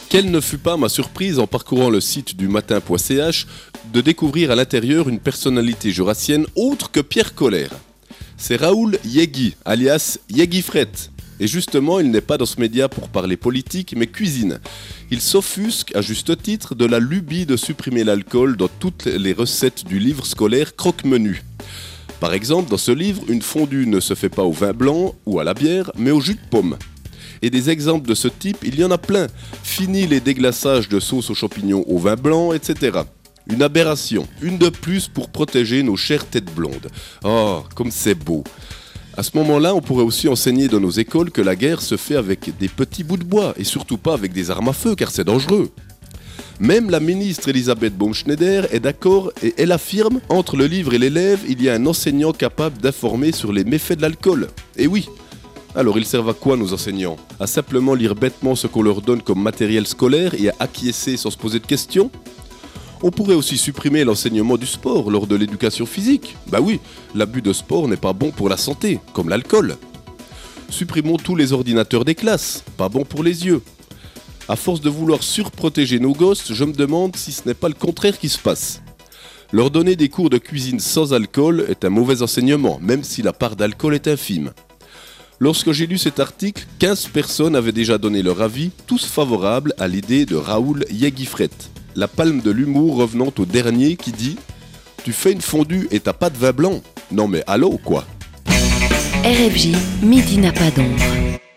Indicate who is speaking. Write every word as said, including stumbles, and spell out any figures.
Speaker 1: Quelle ne fut pas ma surprise en parcourant le site du matin point c h de découvrir à l'intérieur une personnalité jurassienne autre que Pierre Colère. C'est Raoul Yegui, alias Yegui Fret. Et justement, il n'est pas dans ce média pour parler politique, mais cuisine. Il s'offusque, à juste titre, de la lubie de supprimer l'alcool dans toutes les recettes du livre scolaire Croque-Menu. Par exemple, dans ce livre, une fondue ne se fait pas au vin blanc ou à la bière, mais au jus de pomme. Et des exemples de ce type, il y en a plein. Fini les déglaçages de sauce aux champignons au vin blanc, et cetera. Une aberration, une de plus pour protéger nos chères têtes blondes. Oh, comme c'est beau. À ce moment-là, on pourrait aussi enseigner dans nos écoles que la guerre se fait avec des petits bouts de bois, et surtout pas avec des armes à feu, car c'est dangereux. Même la ministre Elisabeth Baumschneider est d'accord et elle affirme, entre le livre et l'élève, il y a un enseignant capable d'informer sur les méfaits de l'alcool. Et oui. Alors ils servent à quoi nos enseignants ? À simplement lire bêtement ce qu'on leur donne comme matériel scolaire et à acquiescer sans se poser de questions ? On pourrait aussi supprimer l'enseignement du sport lors de l'éducation physique. Bah oui, l'abus de sport n'est pas bon pour la santé, comme l'alcool. Supprimons tous les ordinateurs des classes, pas bon pour les yeux. À force de vouloir surprotéger nos gosses, je me demande si ce n'est pas le contraire qui se passe. Leur donner des cours de cuisine sans alcool est un mauvais enseignement, même si la part d'alcool est infime. Lorsque j'ai lu cet article, quinze personnes avaient déjà donné leur avis, tous favorables à l'idée de Raoul Yegui Fret. La palme de l'humour revenant au dernier qui dit « Tu fais une fondue et t'as pas de vin blanc ? Non mais allô quoi ?»
Speaker 2: R F J, midi n'a pas d'ombre.